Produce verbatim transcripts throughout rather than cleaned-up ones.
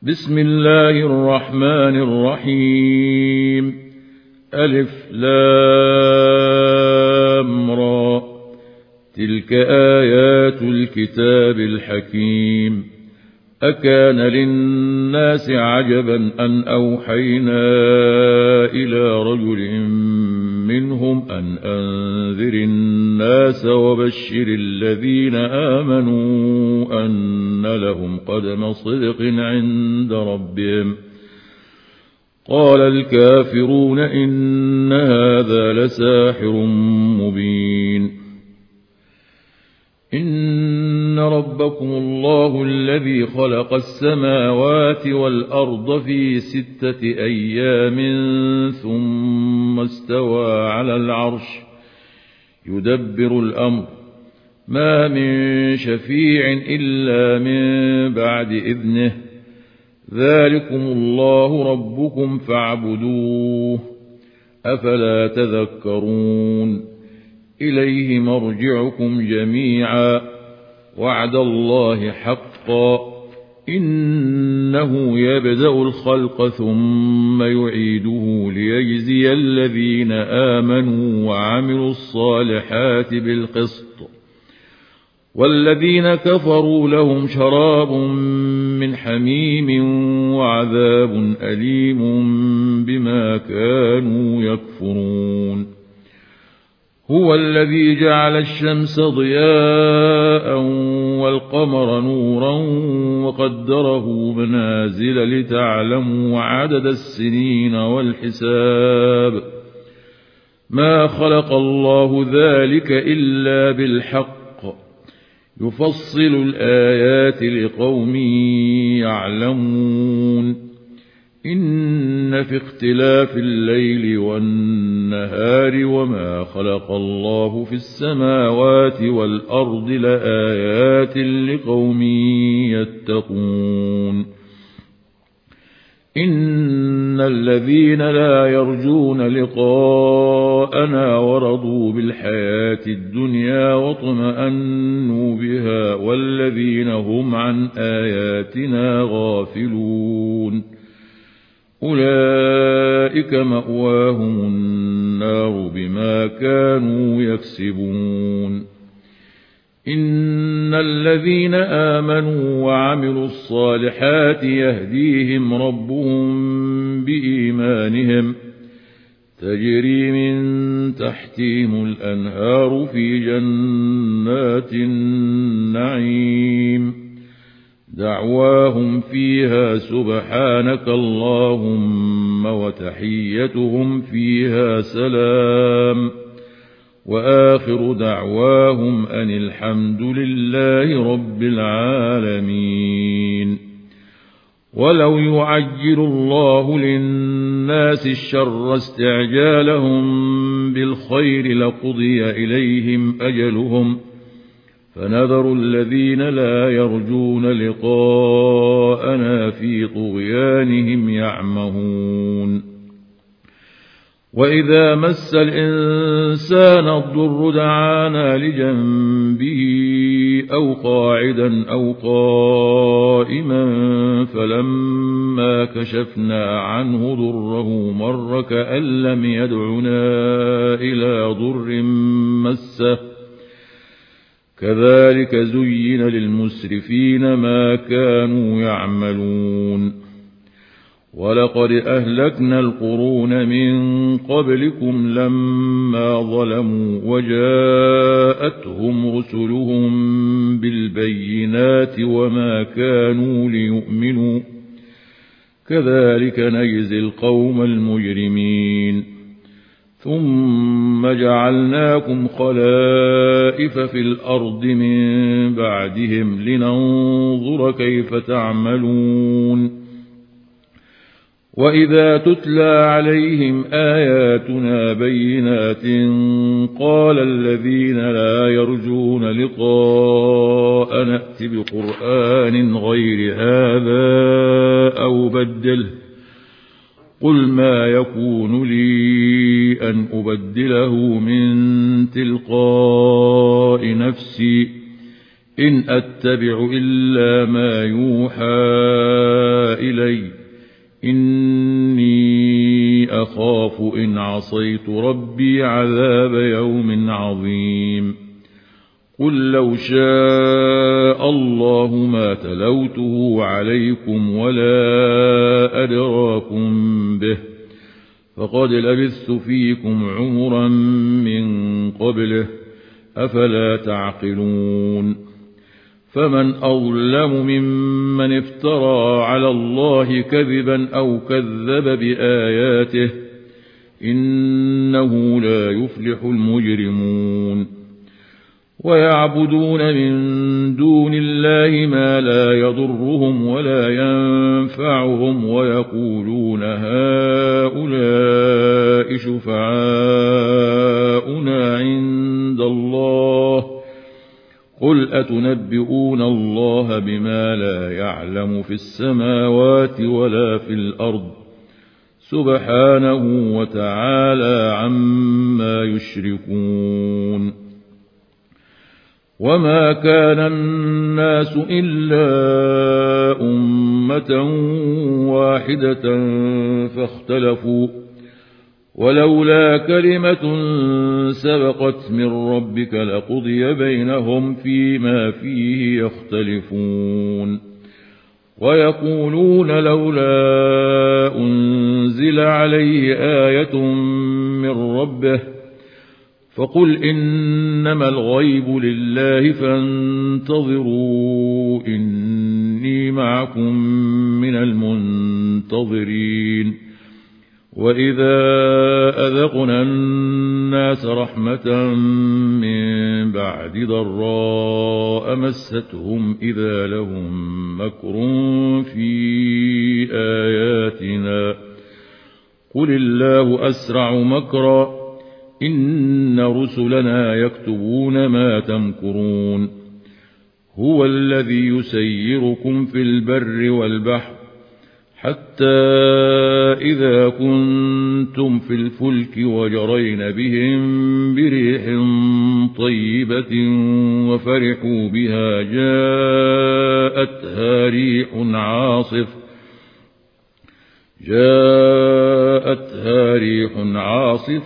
بسم الله الرحمن الرحيم. ألف لام را. تلك آيات الكتاب الحكيم. أكان للناس عجبا أن أوحينا إلى رجل منهم أن أنذر الناس وبشر الذين آمنوا أن لهم قدم صدق عند ربهم. قال الكافرون إن هذا لساحر مبين. إن ربكم الله الذي خلق السماوات والأرض في ستة أيام ثم استوى على العرش يدبر الأمر ما من شفيع إلا من بعد إذنه ذلكم الله ربكم فاعبدوه أفلا تذكرون. إليه مرجعكم جميعا وعد الله حقا إنه يبدأ الخلق ثم يعيده ليجزي الذين آمنوا وعملوا الصالحات بالقسط والذين كفروا لهم شراب من حميم وعذاب أليم بما كانوا يكفرون. هو الذي جعل الشمس ضياء والقمر نورا وقدره منازل لتعلموا عدد السنين والحساب. ما خلق الله ذلك إلا بالحق يفصل الآيات لقوم يعلمون. إن في اختلاف الليل والنهار وما خلق الله في السماوات والأرض لآيات لقوم يتقون. إن الذين لا يرجون لقاءنا ورضوا بالحياة الدنيا واطمأنوا بها والذين هم عن آياتنا غافلون أولئك مأواهم النار بما كانوا يكسبون. إن الذين آمنوا وعملوا الصالحات يهديهم ربهم بإيمانهم تجري من تحتهم الأنهار في جنات النعيم دعواهم فيها سبحانك اللهم وتحيتهم فيها سلام وآخر دعواهم أن الحمد لله رب العالمين. ولو يعجل الله للناس الشر استعجالهم بالخير لقضي إليهم أجلهم فنذر الذين لا يرجون لقاءنا في طغيانهم يعمهون. وإذا مس الإنسان الضر دعانا لجنبه أو قاعدا أو قائما فلما كشفنا عنه ضره مر كأن لم يدعنا إلى ضر مسه كذلك زين للمسرفين ما كانوا يعملون. ولقد أهلكنا القرون من قبلكم لما ظلموا وجاءتهم رسلهم بالبينات وما كانوا ليؤمنوا كذلك نجزي القوم المجرمين. ثم جعلناكم خلائف في الأرض من بعدهم لننظر كيف تعملون. وإذا تتلى عليهم آياتنا بينات قال الذين لا يرجون لقاء نأت بقرآن غير هذا أو بدله قل ما يكون لي أن أبدله من تلقاء نفسي إن أتبع إلا ما يوحى إلي إني أخاف إن عصيت ربي عذاب يوم عظيم قل لو شاء الله ما تلوته عليكم ولا أدراكم به فقد لبثت فيكم عمرا من قبله أفلا تعقلون فمن أظلم ممن افترى على الله كذبا أو كذب بآياته إنه لا يفلح المجرمون ويعبدون من دون الله ما لا يضرهم ولا ينفعهم ويقولون هؤلاء شفعاؤنا عند الله قل أتنبئون الله بما لا يعلم في السماوات ولا في الأرض سبحانه وتعالى عما يشركون وما كان الناس إلا أمة واحدة فاختلفوا ولولا كلمة سبقت من ربك لقضي بينهم فيما فيه يختلفون ويقولون لولا أنزل عليه آية من ربه فقل إنما الغيب لله فانتظروا إني معكم من المنتظرين وإذا أذقنا الناس رحمة من بعد ضراء مستهم إذا لهم مكر في آياتنا قل الله أسرع مكرا إن رسلنا يكتبون ما تمكرون هو الذي يسيركم في البر والبحر حتى إذا كنتم في الفلك وجرين بهم بريح طيبة وفرحوا بها جاءتها ريح عاصف جاءتها ريح عاصف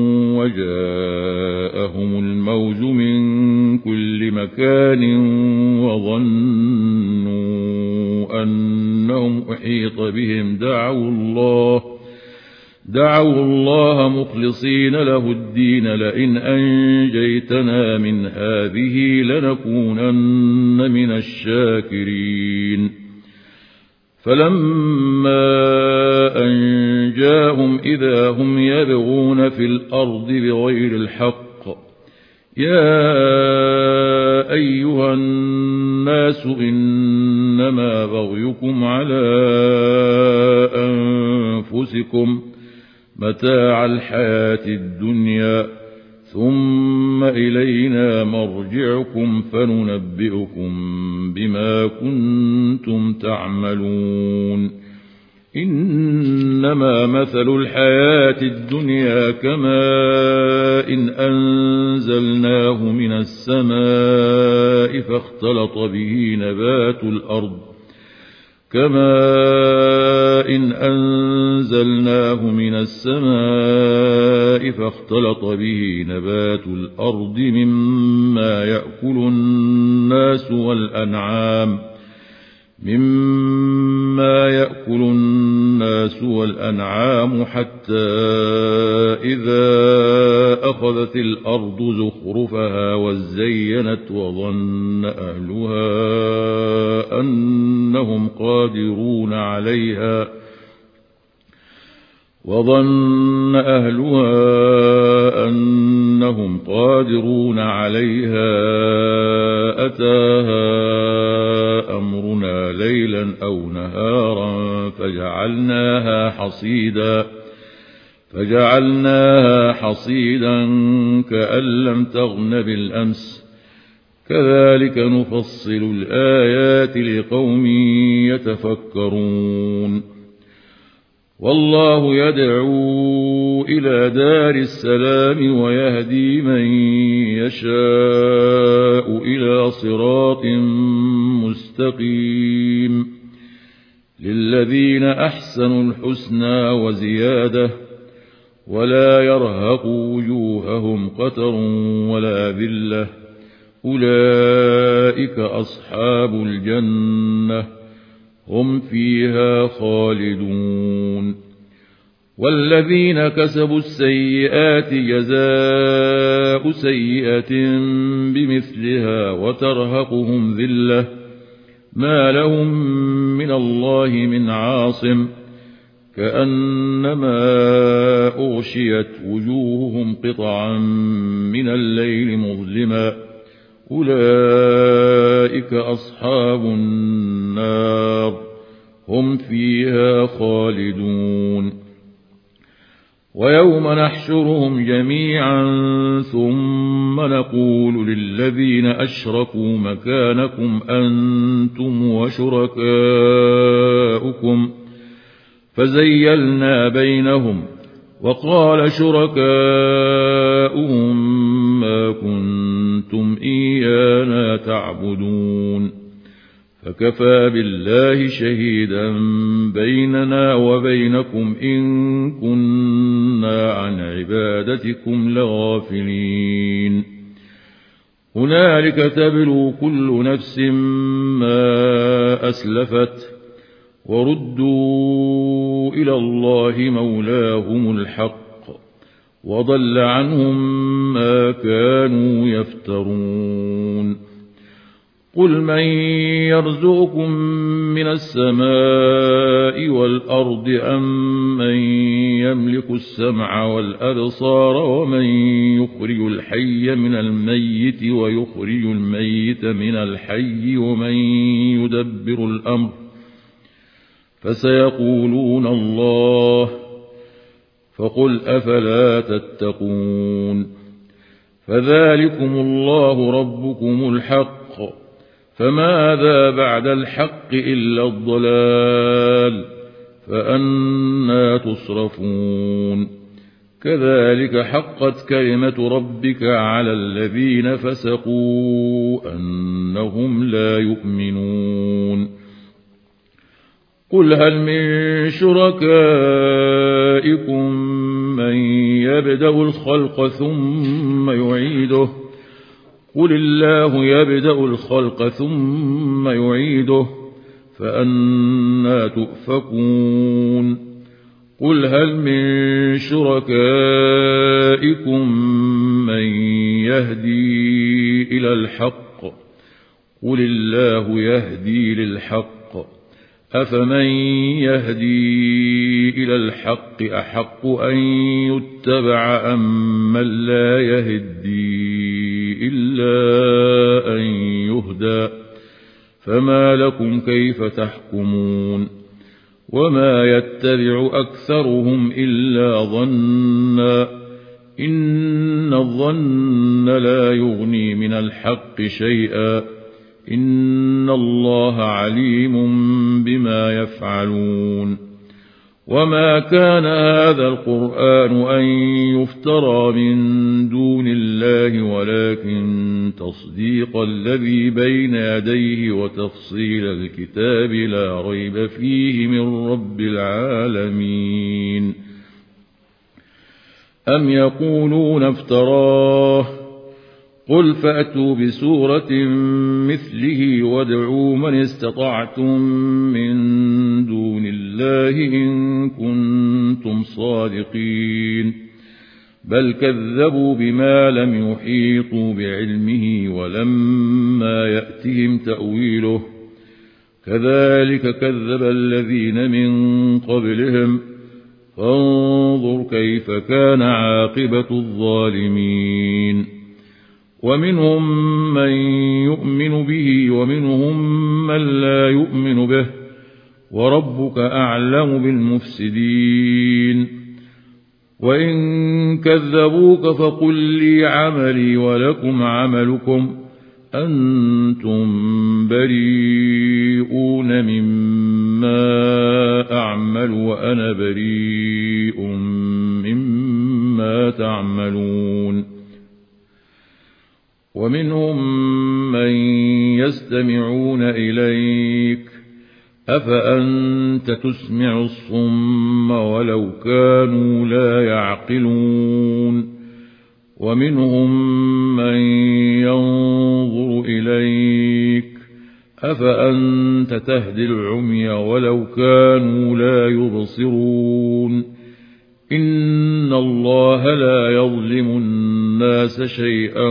وجاءهم الموج من كل مكان وظنوا أنهم أحيط بهم دعوا الله دعوا الله مخلصين له الدين لئن أنجيتنا من هذه لنكونن من الشاكرين فلما أنجاهم إذا هم يبغون في الأرض بغير الحق يا أيها الناس إنما بغيكم على أنفسكم متاع الحياة الدنيا ثم إلينا مرجعكم فننبئكم بما كنتم تعملون إنما مثل الحياة الدنيا كماء إن أنزلناه من السماء فاختلط به نبات الأرض كماء إن أنزلناه من السماء فاختلط به نبات الأرض مما يأكل الناس والأنعام مما يأكل الناس والأنعام حتى إذا أخذت الأرض زخرفها وزينت وظن أهلها أنهم قادرون عليها وظن أهلها أنهم قادرون عليها أتاها أمرنا ليلا أو نهارا فجعلناها حصيدا فجعلناها حصيدا كأن لم تغن بالأمس كذلك نفصل الآيات لقوم يتفكرون والله يدعو إلى دار السلام ويهدي من يشاء إلى صراط مستقيم للذين أحسنوا الحسنى وزيادة ولا يرهق وجوههم قتر ولا ذلة أولئك أصحاب الجنة هم فيها خالدون. والذين كسبوا السيئات جزاء سيئة بمثلها وترهقهم ذلة ما لهم من الله من عاصم كأنما أغشيت وجوههم قطعا من الليل مظلما أولئك أصحاب النار هم فيها خالدون. ويوم نحشرهم جميعا ثم نقول للذين أشركوا مكانكم أنتم وشركاؤكم فزيلنا بينهم وقال شركاؤهم ما كنتم إيانا تعبدون فكفى بالله شهيدا بيننا وبينكم إن كنا عن عبادتكم لغافلين. هنالك تبلو كل نفس ما أسلفت وردوا إلى الله مولاهم الحق وضل عنهم ما كانوا يفترون. قل من يرزقكم من السماء والأرض أم من يملك السمع والأبصار ومن يخرج الحي من الميت ويخرج الميت من الحي ومن يدبر الأمر فسيقولون الله فقل أفلا تتقون. فذلكم الله ربكم الحق فماذا بعد الحق إلا الضلال فأنى تصرفون. كذلك حقت كلمة ربك على الذين فسقوا أنهم لا يؤمنون. قل هل من شركائكم من يبدأ الخلق ثم يعيده قل الله يبدأ الخلق ثم يعيده فأنى تؤفكون. قل هل من شركائكم من يهدي إلى الحق قل الله يهدي للحق أفمن يهدي إلى الحق أحق أن يتبع أم من لا يهدي إلا أن يهدى فما لكم كيف تحكمون. وما يتبع أكثرهم إلا ظنا إن الظن لا يغني من الحق شيئا إن الله عليم بما يفعلون. وما كان هذا القرآن أن يفترى من دون الله ولكن تصديق الذي بين يديه وتفصيل الكتاب لا ريب فيه من رب العالمين. أم يقولون افتراه قل فأتوا بسورة مثله وادعوا من استطعتم من دون الله إن كنتم صادقين. بل كذبوا بما لم يحيطوا بعلمه ولما يأتهم تأويله كذلك كذب الذين من قبلهم فانظر كيف كان عاقبة الظالمين. ومنهم من يؤمن به ومنهم من لا يؤمن به وربك أعلم بالمفسدين. وإن كذبوك فقل لي عملي ولكم عملكم أنتم بريئون مما أعمل وأنا بريء مما تعملون. ومنهم من يستمعون إليك أفأنت تسمع الصم ولو كانوا لا يعقلون ومنهم من ينظر إليك أفأنت تهدي العمي ولو كانوا لا يبصرون إن الله لا يظلم الناس شيئا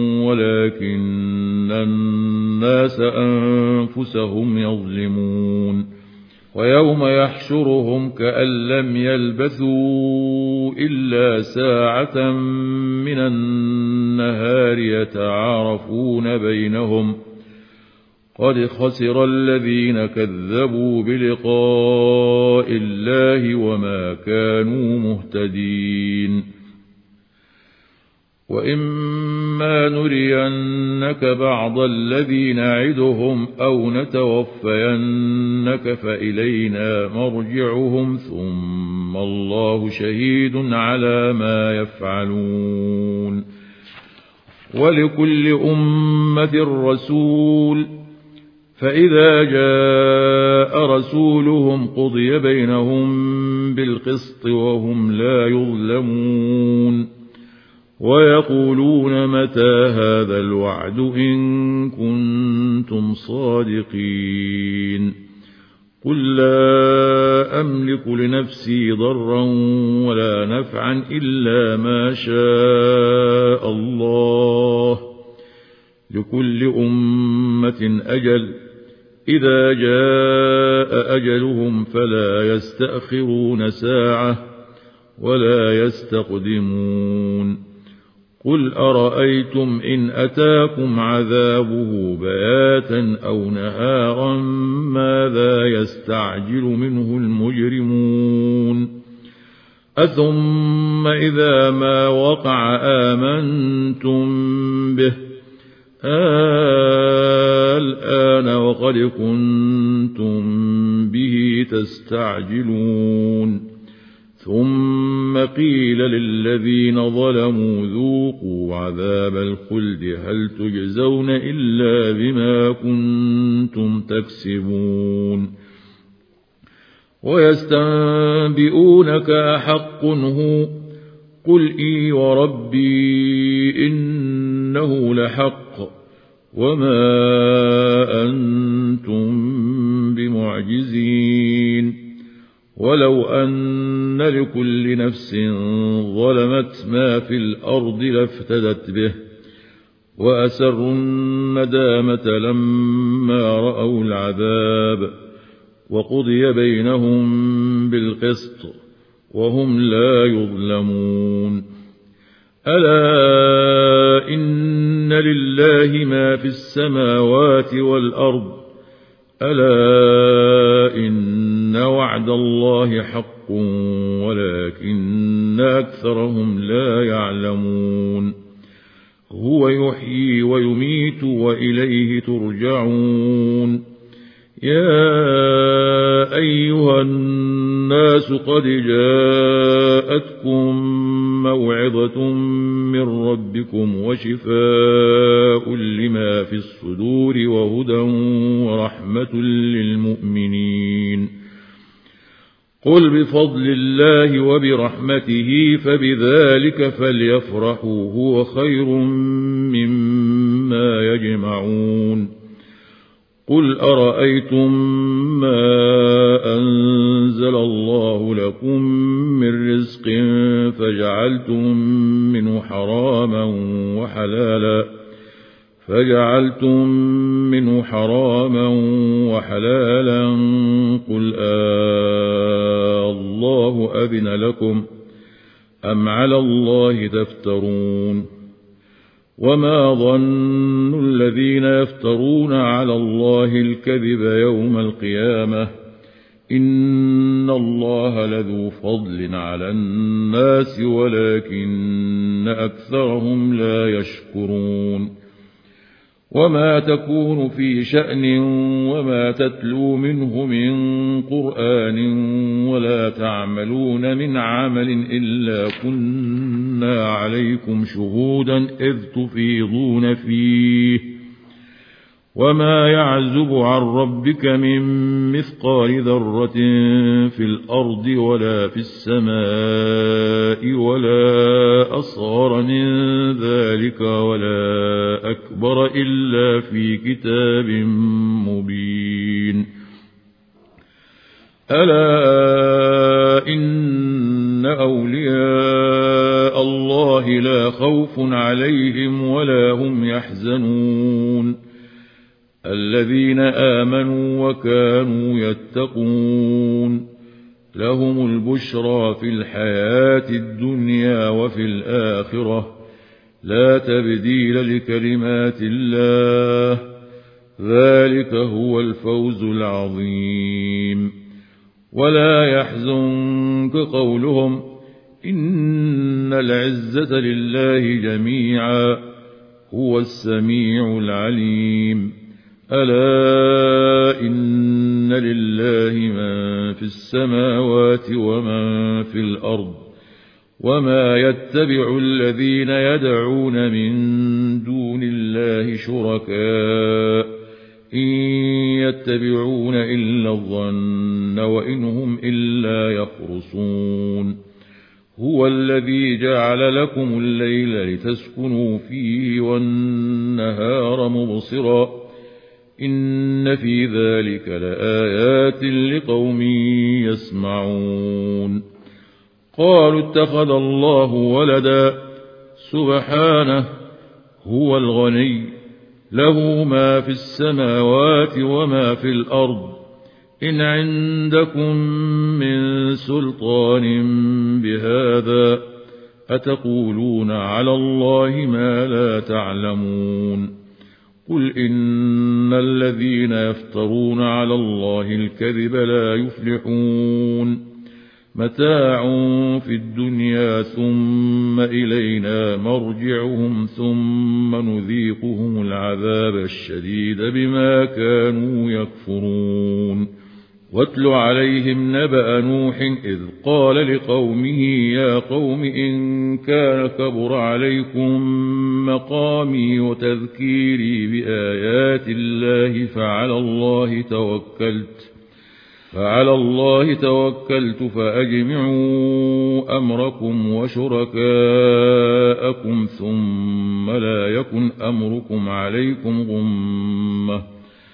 ولكن الناس أنفسهم يظلمون ويوم يحشرهم كأن لم يلبثوا إلا ساعة من النهار يتعارفون بينهم قد خسر الذين كذبوا بلقاء الله وما كانوا مهتدين وإما نرينك بعض الذي نعدهم أو نتوفينك فإلينا مرجعهم ثم الله شهيد على ما يفعلون ولكل أمة رسول فإذا جاء رسولهم قضي بينهم بالقسط وهم لا يظلمون ويقولون متى هذا الوعد إن كنتم صادقين قل لا أملك لنفسي ضرا ولا نفعا إلا ما شاء الله لكل أمة أجل إذا جاء أجلهم فلا يستأخرون ساعة ولا يستقدمون قل أرأيتم إن أتاكم عذابه بياتا أو نهارا ماذا يستعجل منه المجرمون أثم إذا ما وقع آمنتم به الآن وقد كنتم به تستعجلون ثم قيل للذين ظلموا ذوقوا عذاب الخلد هل تجزون إلا بما كنتم تكسبون ويستنبئونك أحق هو قل إي وربي إنه لحق وما أنتم بمعجزين ولو أن لكل نفس ظلمت ما في الأرض لافتدت به وأسروا الندامة لما رأوا العذاب وقضي بينهم بالقسط وهم لا يظلمون ألا إن لله ما في السماوات والأرض ألا إن وعد الله حق ولكن أكثرهم لا يعلمون هو يحيي ويميت وإليه ترجعون يا أيها الناس قد جاءتكم موعظة من ربكم وشفاء لما في الصدور وهدى ورحمة للمؤمنين قل بفضل الله وبرحمته فبذلك فليفرحوا هو خير مما يجمعون قل أرأيتم ما أنزل الله لكم من رزق فجعلتم منه حراما وحلالا فجعلتم منه حراما وحلالا قل آه الله أذن لكم أم على الله تفترون وما ظن الذين يفترون على الله الكذب يوم القيامة إن الله لذو فضل على الناس ولكن أكثرهم لا يشكرون وما تكون في شأن وما تتلو منه من قرآن ولا تعملون من عمل إلا كنا عليكم شهودا إذ تفيضون فيه وما يعزب عن ربك من مثقال ذرة في الأرض ولا في السماء ولا أصغر من ذلك ولا أكبر إلا في كتاب مبين. ألا إن أولياء الله لا خوف عليهم ولا هم يحزنون الذين آمنوا وكانوا يتقون لهم البشرى في الحياة الدنيا وفي الآخرة لا تبديل لكلمات الله ذلك هو الفوز العظيم. ولا يحزنك قولهم إن العزة لله جميعا هو السميع العليم. ألا إن لله من في السماوات ومن في الأرض وما يتبع الذين يدعون من دون الله شركاء إن يتبعون إلا الظن وإن هم إلا يخرصون. هو الذي جعل لكم الليل لتسكنوا فيه والنهار مبصرا إن في ذلك لآيات لقوم يسمعون. قالوا اتخذ الله ولدا سبحانه هو الغني له ما في السماوات وما في الأرض إن عندكم من سلطان بهذا أتقولون على الله ما لا تعلمون. قل إن الذين يفترون على الله الكذب لا يفلحون متاع في الدنيا ثم إلينا مرجعهم ثم نذيقهم العذاب الشديد بما كانوا يكفرون. واتل عليهم نبأ نوح إذ قال لقومه يا قوم إن كان كبر عليكم مقامي وتذكيري بآيات الله فعلى الله توكلت فعلى الله توكلت فأجمعوا أمركم وشركاءكم ثم لا يكن أمركم عليكم غمة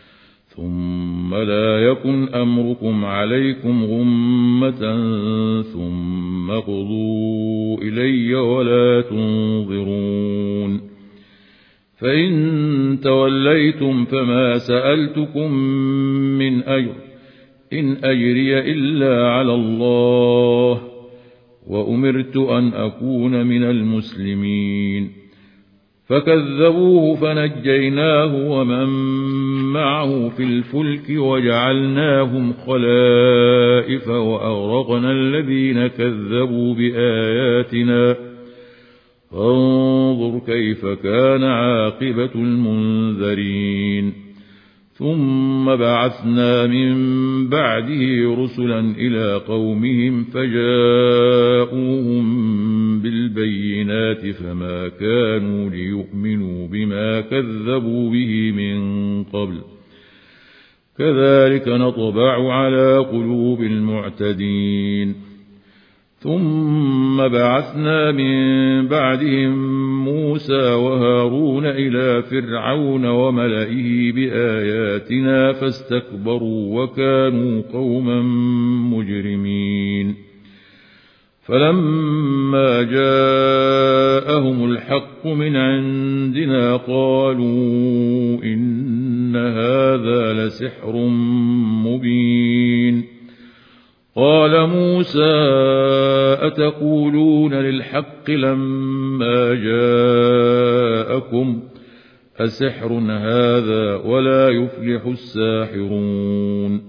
ثم لا يكن أمركم عليكم غمة ثم قضوا إلي ولا تنظرون. فإن توليتم فما سألتكم من أجر إن أجري إلا على الله وأمرت أن أكون من المسلمين. فكذبوه فنجيناه ومن معه في الفلك وجعلناهم خلائف وأغرقنا الذين كذبوا بآياتنا فانظر كيف كان عاقبة المنذرين. ثم بعثنا من بعده رسلا إلى قومهم فجاءوهم بالبينات فما كانوا ليؤمنوا بما كذبوا به من قبل كذلك نطبع على قلوب المعتدين. ثم بعثنا من بعدهم موسى وهارون إلى فرعون وملئه بآياتنا فاستكبروا وكانوا قوما مجرمين. فلما جاءهم الحق من عندنا قالوا إن هذا لسحر مبين. قال موسى أتقولون للحق لما جاءكم أسحر هذا ولا يفلح الساحرون.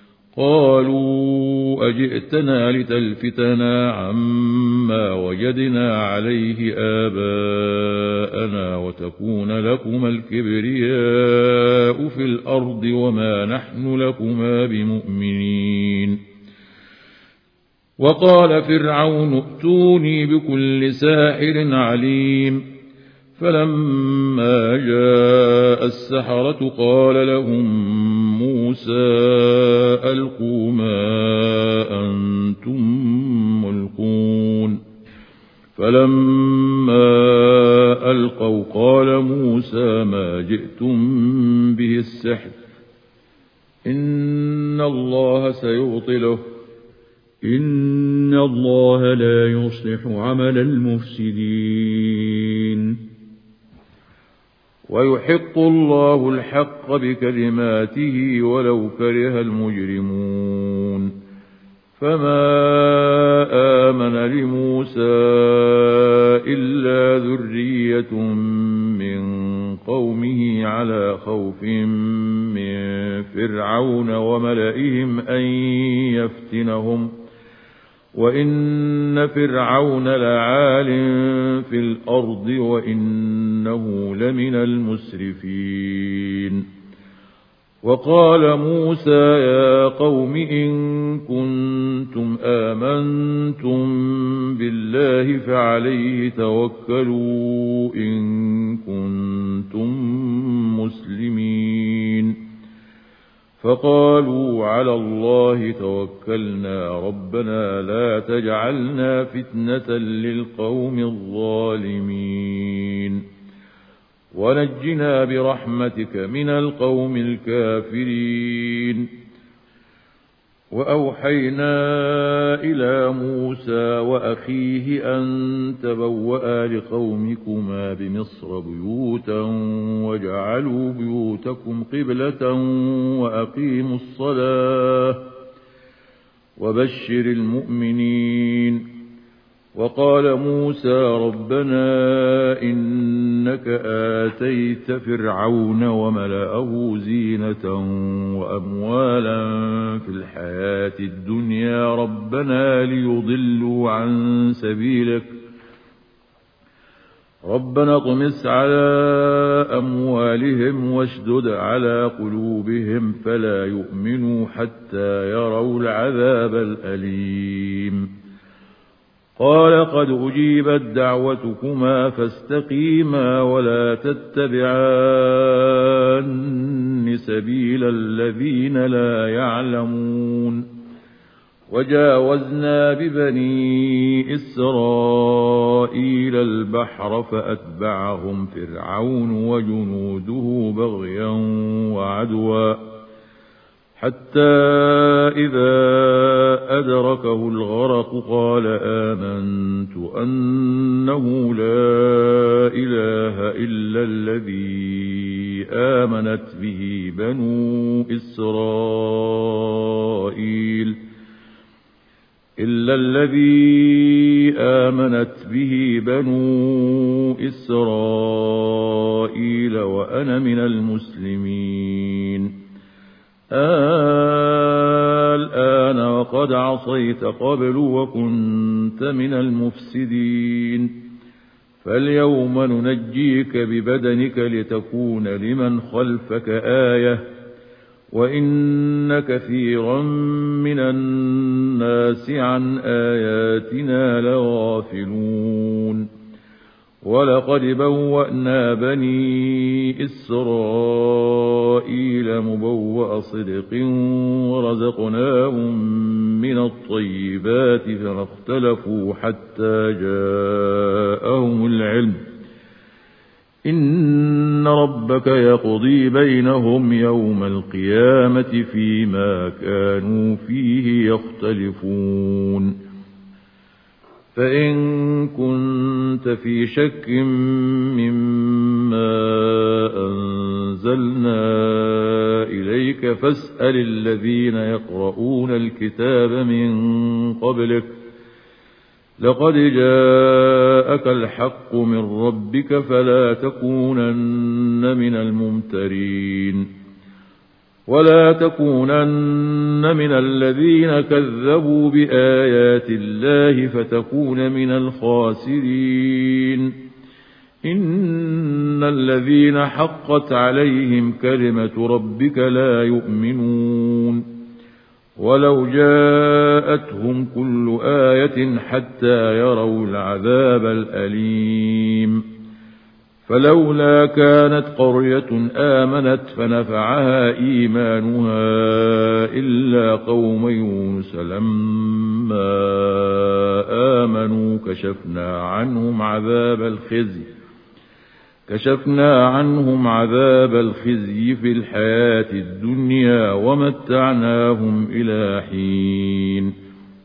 قالوا أجئتنا لتلفتنا عما وجدنا عليه آباءنا وتكون لكما الكبرياء في الأرض وما نحن لكما بمؤمنين. وقال فرعون ائتوني بكل ساحر عليم فلما جاء السحرة قال لهم موسى ألقوا ما أنتم ملقون فلما ألقوا قال موسى ما جئتم به السحر إن الله سيبطله إن الله لا يصلح عمل المفسدين ويحق الله الحق بكلماته ولو كره المجرمون فما آمن لموسى إلا ذرية من قومه على خوف من فرعون وملئهم أن يفتنهم وإن فرعون لعال في الأرض وإنه لمن المسرفين وقال موسى يا قوم إن كنتم آمنتم بالله فعليه توكلوا إن كنتم مسلمين فقالوا على الله توكلنا ربنا لا تجعلنا فتنة للقوم الظالمين ونجنا برحمتك من القوم الكافرين وأوحينا إلى موسى وأخيه أن تبوأ لقومكما بمصر بيوتا وجعلوا بيوتكم قبلة وأقيموا الصلاة وبشر المؤمنين وقال موسى ربنا إنك آتيت فرعون وملأه زينة وأموالا في الحياة الدنيا ربنا ليضلوا عن سبيلك ربنا اطمس على أموالهم واشدد على قلوبهم فلا يؤمنوا حتى يروا العذاب الأليم قال قد أجيبت دعوتكما فاستقيما ولا تتبعان سبيل الذين لا يعلمون وجاوزنا ببني إسرائيل البحر فأتبعهم فرعون وجنوده بغيا وعدوا حتى إذا أدركه الغرق قال آمنت أنه لا إله إلا الذي آمنت به بنو إسرائيل إلا الذي آمنت به بنو إسرائيل وأنا من المسلمين الآن وقد عصيت قبل وكنت من المفسدين فاليوم ننجيك ببدنك لتكون لمن خلفك آية وإن كثيرا من الناس عن آياتنا لغافلون ولقد بوأنا بني إسرائيل مبوأ صدق ورزقناهم من الطيبات فما اختلفوا حتى جاءهم العلم إن ربك يقضي بينهم يوم القيامة فيما كانوا فيه يختلفون فإن كنت في شك مما أنزلنا إليك فاسأل الذين يقرؤون الكتاب من قبلك لقد جاءك الحق من ربك فلا تكونن من الممترين ولا تكونن من الذين كذبوا بآيات الله فتكون من الخاسرين إن الذين حقت عليهم كلمة ربك لا يؤمنون ولو جاءتهم كل آية حتى يروا العذاب الأليم فلولا كانت قرية آمنت فنفعها إيمانها إلا قوم يونس لما آمنوا كشفنا عنهم عذاب الخزي كشفنا عنهم عذاب الخزي في الحياة الدنيا ومتعناهم إلى حين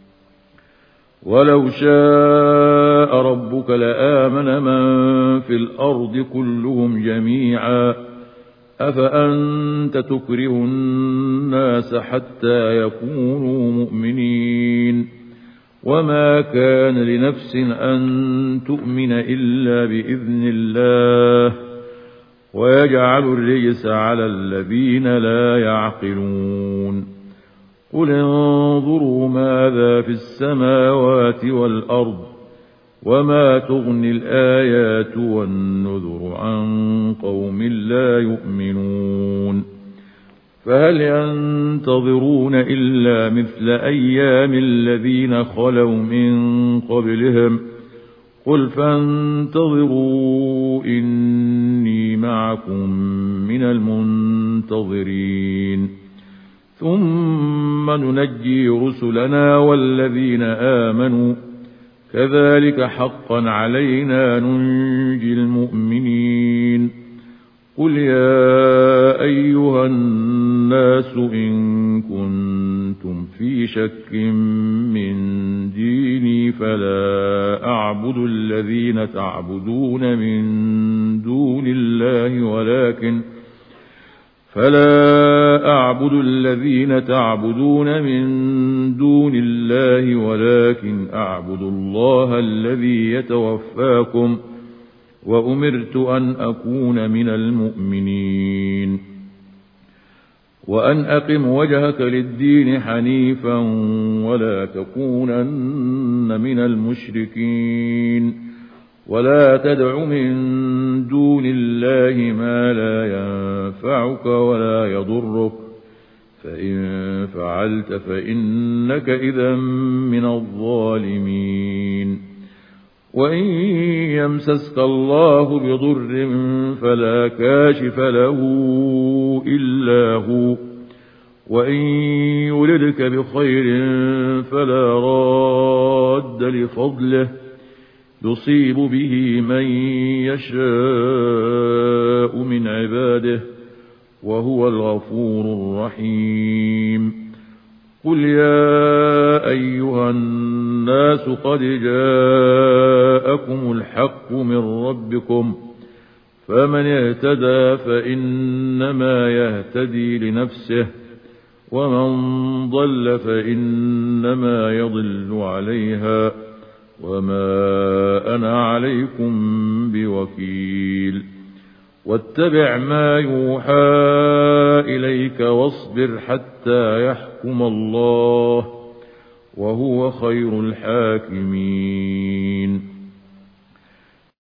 ولو شاء ربك لآمن من في الأرض كلهم جميعا أفأنت تكره الناس حتى يكونوا مؤمنين وما كان لنفس أن تؤمن إلا بإذن الله ويجعل الرجس على الذين لا يعقلون قل انظروا ماذا في السماوات والأرض وما تغني الآيات والنذر عن قوم لا يؤمنون فهل ينتظرون إلا مثل أيام الذين خلوا من قبلهم قل فانتظروا إني معكم من المنتظرين ثم ننجي رسلنا والذين آمنوا كذلك حقا علينا ننجي المؤمنين قل يا أيها الناس إن كنتم في شك من ديني فلا أعبد الذين تعبدون من دون الله ولكن فلا أعبد الذين تعبدون من دون الله ولكن أعبد الله الذي يتوفاكم وأمرت أن أكون من المؤمنين وأن أقم وجهك للدين حنيفا ولا تكونن من المشركين ولا تدع من دون الله ما لا ينفعك ولا يضرك فإن فعلت فإنك إذا من الظالمين وإن يمسسك الله بضر فلا كاشف له إلا هو وإن يردك بخير فلا راد لفضله يصيب به من يشاء من عباده وهو الغفور الرحيم قل يا أيها الناس قد جاءكم الحق من ربكم فمن اهتدى فإنما يهتدي لنفسه ومن ضل فإنما يضل عليها وما أنا عليكم بوكيل واتبع ما يوحى إليك واصبر حتى يحكم الله وهو خير الحاكمين